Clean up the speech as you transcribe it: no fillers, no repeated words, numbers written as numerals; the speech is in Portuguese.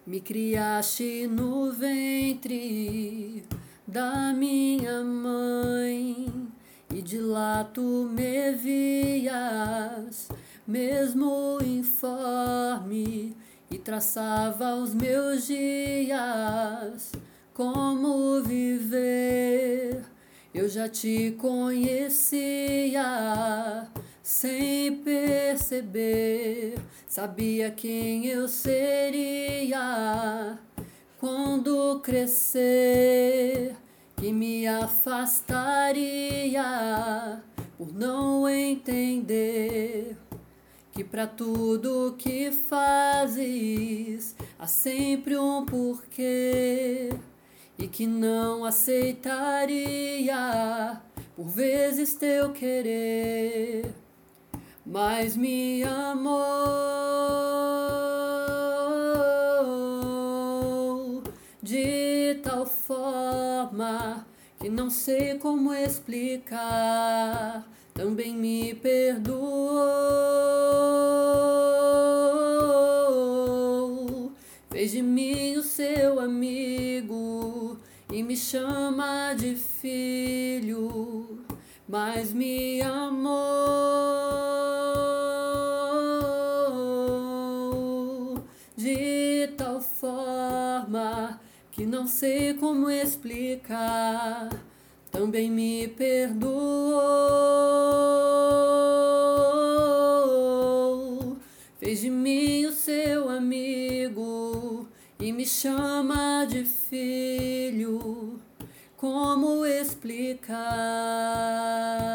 Me criaste no ventre da minha mãe, e de lá tu me vias, mesmo informe, e traçava os meus dias, como viver. Eu já te conhecia, sem perceber, sabia quem eu seria quando crescer, que me afastaria por não entender que para tudo que fazes há sempre um porquê, e que não aceitaria por vezes teu querer, mas me amou de tal forma que não sei como explicar. Também me perdoou, fez de mim o seu amigo e me chama de filho, mas me amou de tal forma que não sei como explicar. Também me perdoou, fez de mim o seu amigo e me chama de filho. Como explicar?